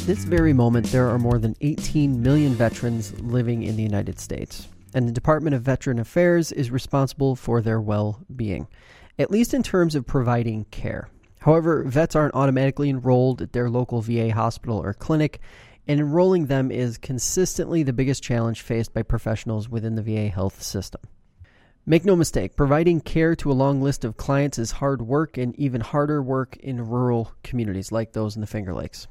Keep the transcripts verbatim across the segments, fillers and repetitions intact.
this very moment, there are more than eighteen million veterans living in the United States, and the Department of Veteran Affairs is responsible for their well-being, at least in terms of providing care. However, vets aren't automatically enrolled at their local V A hospital or clinic, and enrolling them is consistently the biggest challenge faced by professionals within the V A health system. Make no mistake, providing care to a long list of clients is hard work, and even harder work in rural communities like those in the Finger Lakes.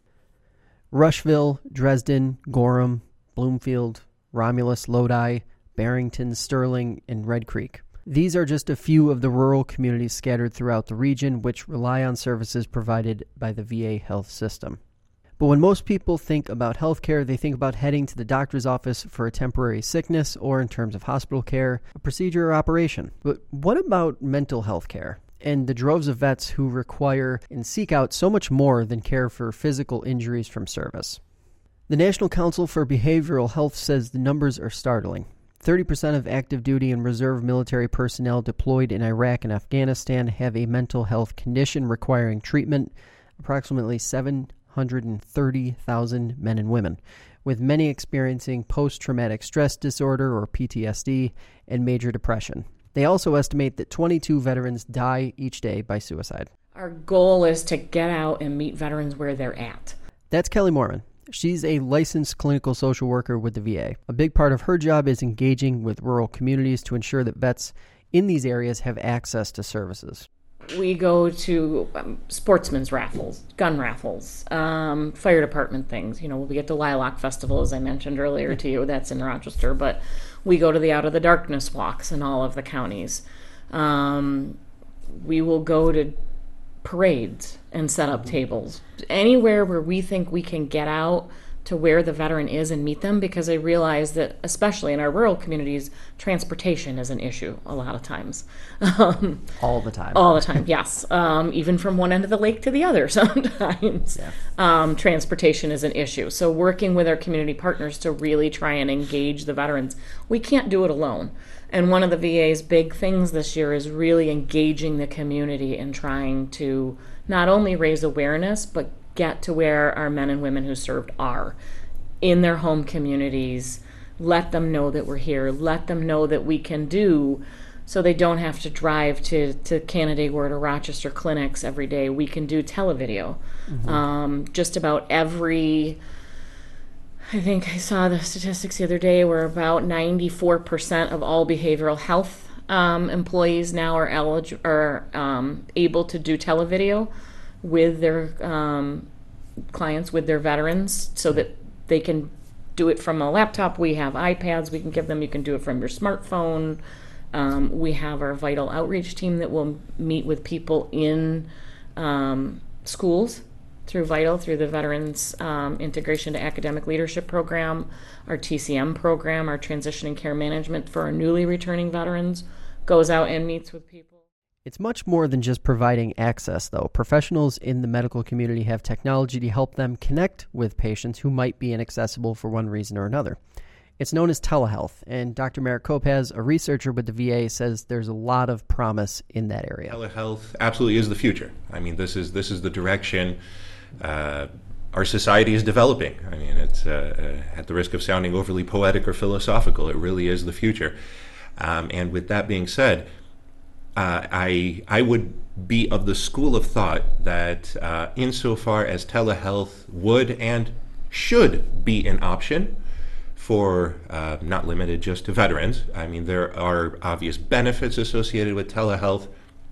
Rushville, Dresden, Gorham, Bloomfield, Romulus, Lodi, Barrington, Sterling, and Red Creek. These are just a few of the rural communities scattered throughout the region which rely on services provided by the V A health system. But when most people think about healthcare, they think about heading to the doctor's office for a temporary sickness or in terms of hospital care, a procedure or operation. But what about mental health care and the droves of vets who require and seek out so much more than care for physical injuries from service? The National Council for Behavioral Health says the numbers are startling. thirty percent of active duty and reserve military personnel deployed in Iraq and Afghanistan have a mental health condition requiring treatment. Approximately seven hundred thirty thousand men and women, with many experiencing post-traumatic stress disorder or P T S D and major depression. They also estimate that twenty-two veterans die each day by suicide. Our goal is to get out and meet veterans where they're at. That's Kelly Mormon. She's a licensed clinical social worker with the V A. A big part of her job is engaging with rural communities to ensure that vets in these areas have access to services. We go to um, sportsmen's raffles, gun raffles, um, fire department things. You know, we get to Lilac Festival, as I mentioned earlier to you. That's in Rochester. But we go to the Out of the Darkness walks in all of the counties. Um, we will go to parades and set up tables. Anywhere where we think we can get out to where the veteran is and meet them, because I realize that, especially in our rural communities, transportation is an issue a lot of times. Um, all the time. All the time, yes. Um, even from one end of the lake to the other sometimes. Yeah. Um, transportation is an issue. So working with our community partners to really try and engage the veterans. We can't do it alone. And one of the V A's big things this year is really engaging the community and trying to not only raise awareness, but get to where our men and women who served are in their home communities. Let them know that we're here. Let them know that we can do, so they don't have to drive to, to Canandaigua or Rochester clinics every day. We can do televideo. Mm-hmm. Um, just about every, I think I saw the statistics the other day where about ninety-four percent of all behavioral health um, employees now are, elig- are um, able to do televideo with their um, clients, with their veterans, so that they can do it from a laptop. We have iPads we can give them. You can do it from your smartphone. Um, we have our Vital Outreach team that will meet with people in um, schools through Vital, through the Veterans um, Integration to Academic Leadership Program, our T C M program, our Transition and Care Management for our newly returning veterans, goes out and meets with people. It's much more than just providing access, though. Professionals in the medical community have technology to help them connect with patients who might be inaccessible for one reason or another. It's known as telehealth, and Doctor Merrick Kopacz, a researcher with the V A, says there's a lot of promise in that area. Telehealth absolutely is the future. I mean, this is this is the direction uh, our society is developing. I mean, it's uh, at the risk of sounding overly poetic or philosophical, it really is the future. Um, and with that being said, Uh, I I would be of the school of thought that uh, insofar as telehealth would and should be an option for uh, not limited just to veterans. I mean, there are obvious benefits associated with telehealth,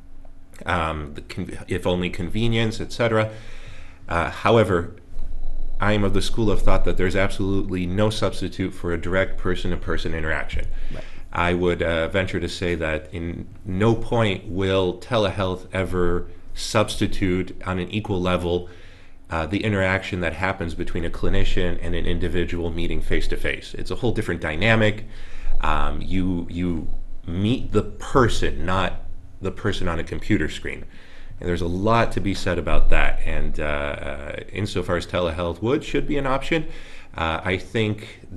um, the con- if only convenience, et cetera. Uh, however, I am of the school of thought that there's absolutely no substitute for a direct person-to-person interaction. Right. I would uh, venture to say that in no point will telehealth ever substitute on an equal level uh, the interaction that happens between a clinician and an individual meeting face-to-face. It's a whole different dynamic. Um, you you meet the person, not the person on a computer screen. And there's a lot to be said about that. And uh, insofar as telehealth would, should be an option, uh, I think the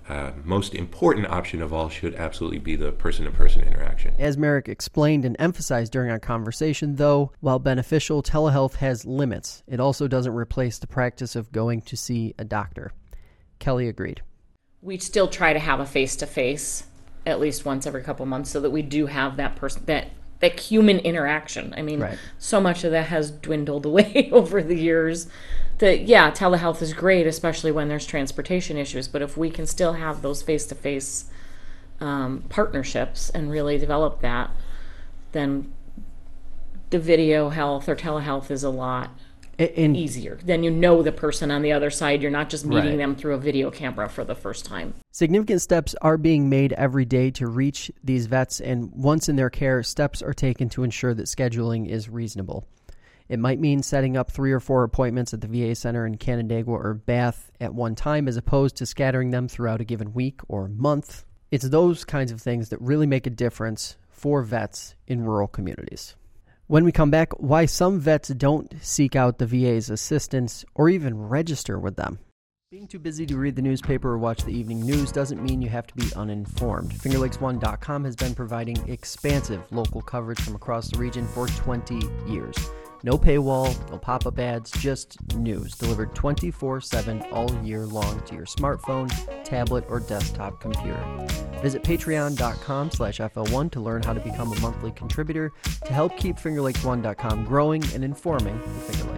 uh, most important option of all should absolutely be the person-to-person interaction. As Merrick explained and emphasized during our conversation, though, while beneficial, telehealth has limits. It also doesn't replace the practice of going to see a doctor. Kelly agreed. We still try to have a face-to-face at least once every couple months so that we do have that person, that that human interaction. I mean, Right. So much of that has dwindled away over the years. That, yeah, telehealth is great, especially when there's transportation issues, but if we can still have those face-to-face um, partnerships and really develop that, then the video health or telehealth is a lot In, easier. Then you know the person on the other side. You're not just meeting Right. them through a video camera for the first time. Significant steps are being made every day to reach these vets, and once in their care, steps are taken to ensure that scheduling is reasonable. It might mean setting up three or four appointments at the V A center in Canandaigua or Bath at one time as opposed to scattering them throughout a given week or month. It's those kinds of things that really make a difference for vets in rural communities. When we come back, why some vets don't seek out the V A's assistance or even register with them. Being too busy to read the newspaper or watch the evening news doesn't mean you have to be uninformed. Finger Lakes One dot com has been providing expansive local coverage from across the region for twenty years. No paywall, no pop-up ads, just news delivered twenty-four seven all year long to your smartphone, tablet, or desktop computer. Visit patreon.com slash FL1 to learn how to become a monthly contributor to help keep Finger Lakes One dot com growing and informing the Finger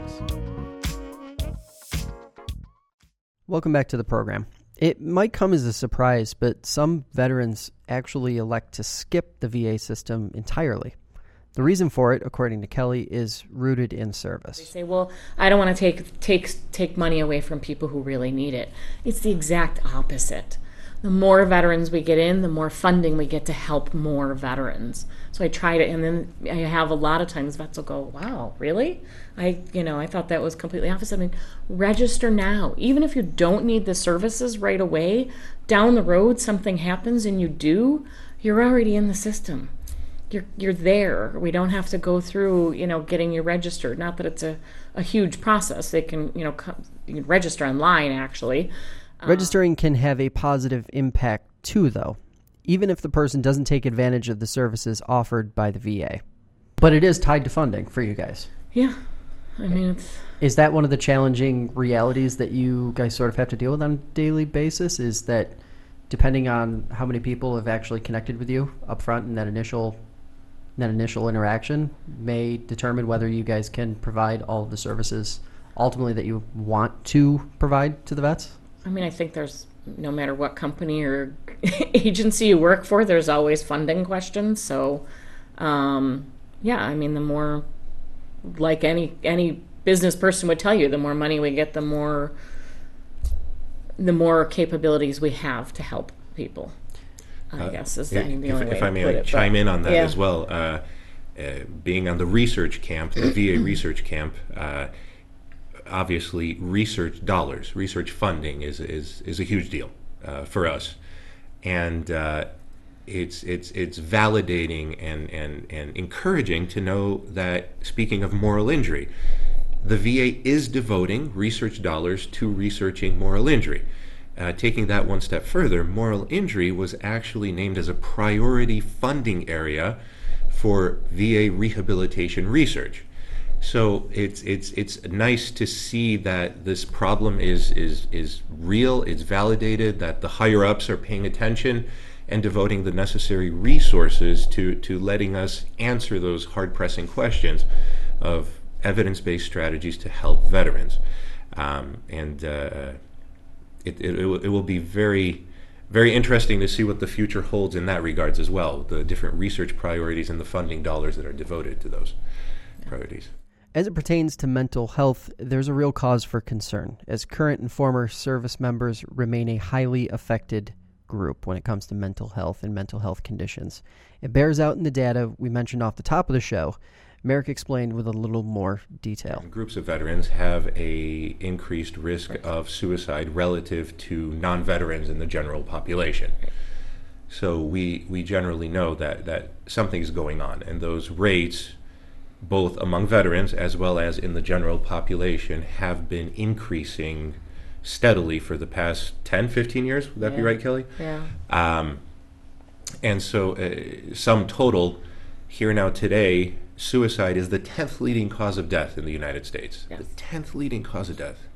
Lakes. Welcome back to the program. It might come as a surprise, but some veterans actually elect to skip the V A system entirely. The reason for it, according to Kelly, is rooted in service. They say, well, I don't want to take take take money away from people who really need it. It's the exact opposite. The more veterans we get in, the more funding we get to help more veterans. So I try to, and then I have a lot of times vets will go, wow, really? I, you know, I thought that was completely opposite. I mean, register now. Even if you don't need the services right away, down the road something happens and you do, you're already in the system. You're you're there. We don't have to go through, you know, getting you registered. Not that it's a, a huge process. They can, you know, co- you can register online, actually. Registering can have a positive impact too, though, even if the person doesn't take advantage of the services offered by the V A. But it is tied to funding for you guys. Yeah. I mean, it's... Is that one of the challenging realities that you guys sort of have to deal with on a daily basis? Is that depending on how many people have actually connected with you up front in that initial that initial interaction may determine whether you guys can provide all of the services ultimately that you want to provide to the vets? I mean, I think there's, no matter what company or agency you work for, there's always funding questions. So, um, yeah, I mean, the more, like any any business person would tell you, the more money we get, the more the more capabilities we have to help people. I guess is the, if, the only if, way if I to may put like, it, chime but, in on that yeah. as well. Uh, uh, being on the research camp, the V A research camp, uh, obviously research dollars, research funding is is is a huge deal uh, for us, and uh, it's it's it's validating and and and encouraging to know that, speaking of moral injury, the V A is devoting research dollars to researching moral injury. Uh, taking that one step further, moral injury was actually named as a priority funding area for V A rehabilitation research. So it's it's it's nice to see that this problem is is is real, it's validated, that the higher ups are paying attention and devoting the necessary resources to to letting us answer those hard-pressing questions of evidence-based strategies to help veterans. Um, and uh, it, it, it, will, it will be very, very interesting to see what the future holds in that regards as well, the different research priorities and the funding dollars that are devoted to those priorities. As it pertains to mental health, there's a real cause for concern, as current and former service members remain a highly affected group when it comes to mental health and mental health conditions. It bears out in the data we mentioned off the top of the show. Merrick explained with a little more detail. Groups of veterans have a increased risk right. of suicide relative to non-veterans in the general population. So we we generally know that, that something's going on, and those rates, both among veterans as well as in the general population, have been increasing steadily for the past ten, fifteen years. Would that Yeah. be right, Kelly? Yeah. Um, and so, uh, sum total, here now today, suicide is the tenth leading cause of death in the United States. Yes. The tenth leading cause of death.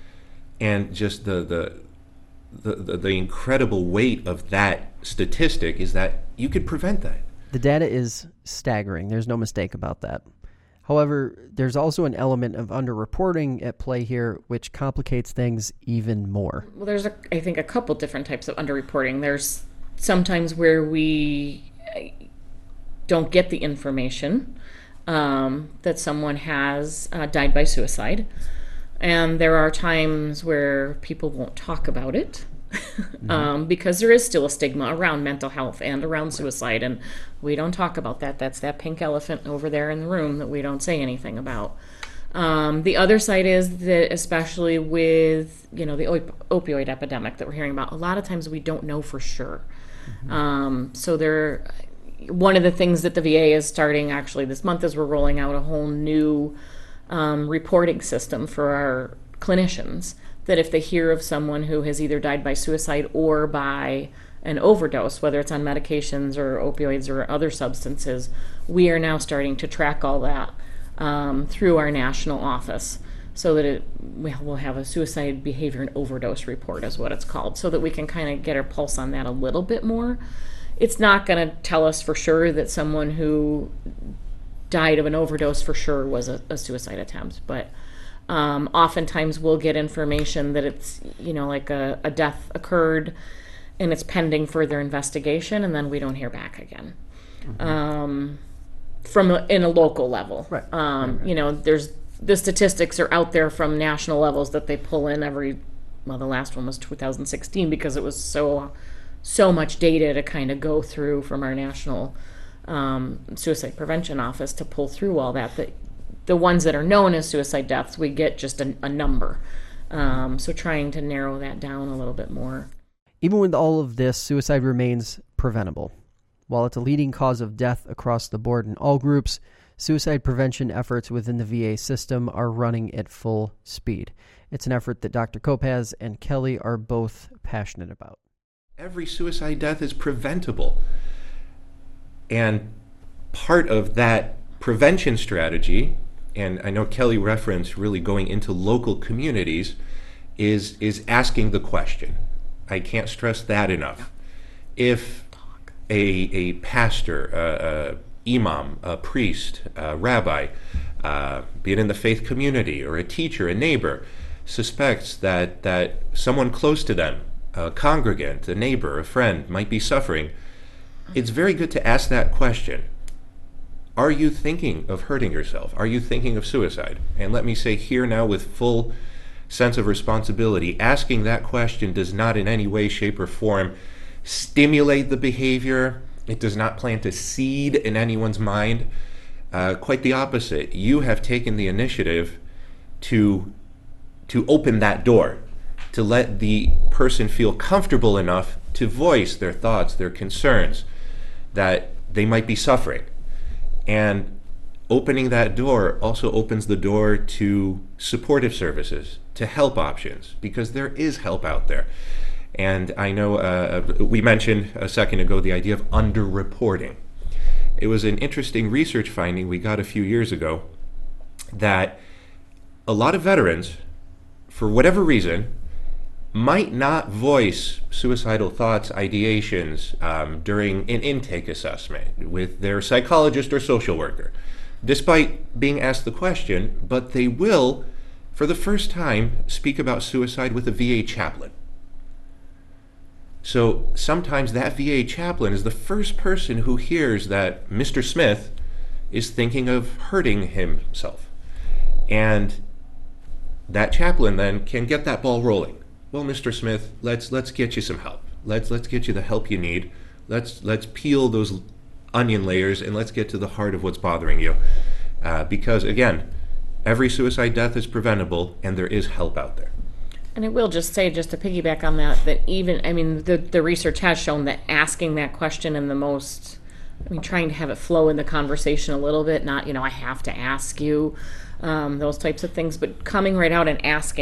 And just the, the, the, the, the incredible weight of that statistic is that you could prevent that. The data is staggering. There's no mistake about that. However, there's also an element of underreporting at play here, which complicates things even more. Well, there's, a, I think, a couple different types of underreporting. There's sometimes where we don't get the information um, that someone has uh, died by suicide. And there are times where people won't talk about it mm-hmm. um, because there is still a stigma around mental health and around suicide. And we don't talk about that. That's that pink elephant over there in the room that we don't say anything about. Um, the other side is that, especially with, you know, the op- opioid epidemic that we're hearing about, a lot of times we don't know for sure. Mm-hmm. Um, so there, one of the things that the V A is starting actually this month is we're rolling out a whole new um, reporting system for our clinicians, that if they hear of someone who has either died by suicide or by an overdose, whether it's on medications or opioids or other substances, we are now starting to track all that um, through our national office, so that it, we'll have a suicide behavior and overdose report is what it's called, so that we can kind of get our pulse on that a little bit more. It's not going to tell us for sure that someone who died of an overdose for sure was a, a suicide attempt, but um, oftentimes we'll get information that it's, you know, like a, a death occurred and it's pending further investigation, and then we don't hear back again. Mm-hmm. Um, from a, in a local level. Right. Um, right, right. You know, there's the statistics are out there from national levels that they pull in every, well, the last one was two thousand sixteen because it was so so much data to kind of go through from our national um, suicide prevention office to pull through all that. That the ones that are known as suicide deaths, we get just a, a number. Um, so trying to narrow that down a little bit more. Even with all of this, suicide remains preventable. While it's a leading cause of death across the board in all groups, suicide prevention efforts within the V A system are running at full speed. It's an effort that Doctor Kopacz and Kelly are both passionate about. Every suicide death is preventable. And part of that prevention strategy, and I know Kelly referenced really going into local communities, is, is asking the question. I can't stress that enough. If a, a pastor, a, a imam, a priest, a rabbi, uh, be it in the faith community, or a teacher, a neighbor, suspects that, that someone close to them, a congregant, a neighbor, a friend, might be suffering, it's very good to ask that question. Are you thinking of hurting yourself? Are you thinking of suicide? And let me say here now with full sense of responsibility, asking that question does not in any way, shape, or form stimulate the behavior. It does not plant a seed in anyone's mind. Uh, quite the opposite. You have taken the initiative to, to open that door, to let the person feel comfortable enough to voice their thoughts, their concerns, that they might be suffering. And opening that door also opens the door to supportive services, to help options, because there is help out there. And I know uh, we mentioned a second ago the idea of underreporting. It was an interesting research finding we got a few years ago that a lot of veterans, for whatever reason, might not voice suicidal thoughts, ideations um, during an intake assessment with their psychologist or social worker, despite being asked the question, but they will, for the first time, speak about suicide with a V A chaplain. So sometimes that V A chaplain is the first person who hears that Mister Smith is thinking of hurting himself. And that chaplain then can get that ball rolling. Well, Mister Smith, let's let's get you some help. Let's let's get you the help you need. Let's let's peel those onion layers and let's get to the heart of what's bothering you. Uh, because again, every suicide death is preventable, and there is help out there. And I will just say, just to piggyback on that, that even, I mean, the, the research has shown that asking that question in the most, I mean, trying to have it flow in the conversation a little bit, not, you know, I have to ask you, um, those types of things, but coming right out and asking,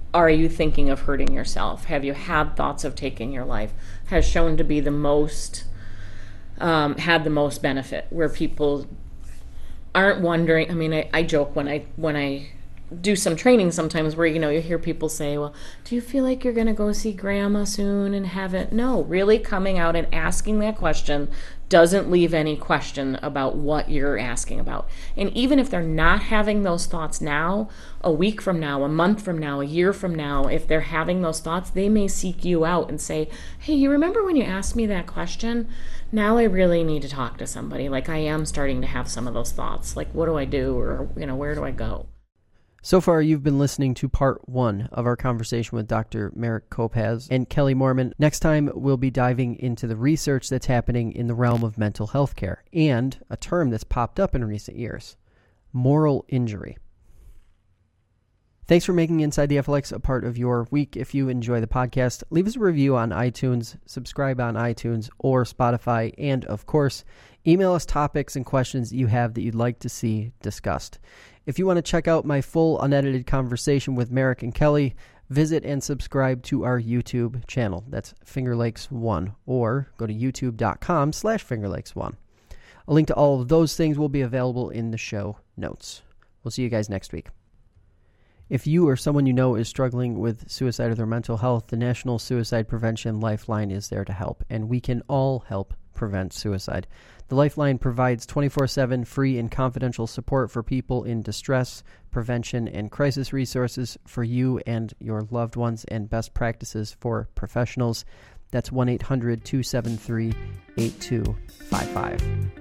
are you thinking of hurting yourself? Have you had thoughts of taking your life? Has shown to be the most, um, had the most benefit, where people aren't wondering. I mean, I, I joke when I when I do some training sometimes where, you know, you hear people say, well, do you feel like you're going to go see grandma soon and haven't? No, really coming out and asking that question doesn't leave any question about what you're asking about. And even if they're not having those thoughts now, a week from now, a month from now, a year from now, if they're having those thoughts, they may seek you out and say, hey, you remember when you asked me that question? Now I really need to talk to somebody. Like, I am starting to have some of those thoughts. Like, what do I do? Or, you know, where do I go? So far, you've been listening to part one of our conversation with Doctor Merrick Kopacz and Kelly Moorman. Next time, we'll be diving into the research that's happening in the realm of mental health care and a term that's popped up in recent years, moral injury. Thanks for making Inside the F L X a part of your week. If you enjoy the podcast, leave us a review on iTunes, subscribe on iTunes or Spotify, and of course, email us topics and questions you have that you'd like to see discussed. If you want to check out my full unedited conversation with Merrick and Kelly, visit and subscribe to our YouTube channel. That's Finger Lakes one, or go to youtube.com slash Finger Lakes one. A link to all of those things will be available in the show notes. We'll see you guys next week. If you or someone you know is struggling with suicide or their mental health, the National Suicide Prevention Lifeline is there to help, and we can all help prevent suicide. The Lifeline provides twenty-four seven free and confidential support for people in distress, prevention, and crisis resources for you and your loved ones, and best practices for professionals. That's one eight hundred two seven three eight two five five.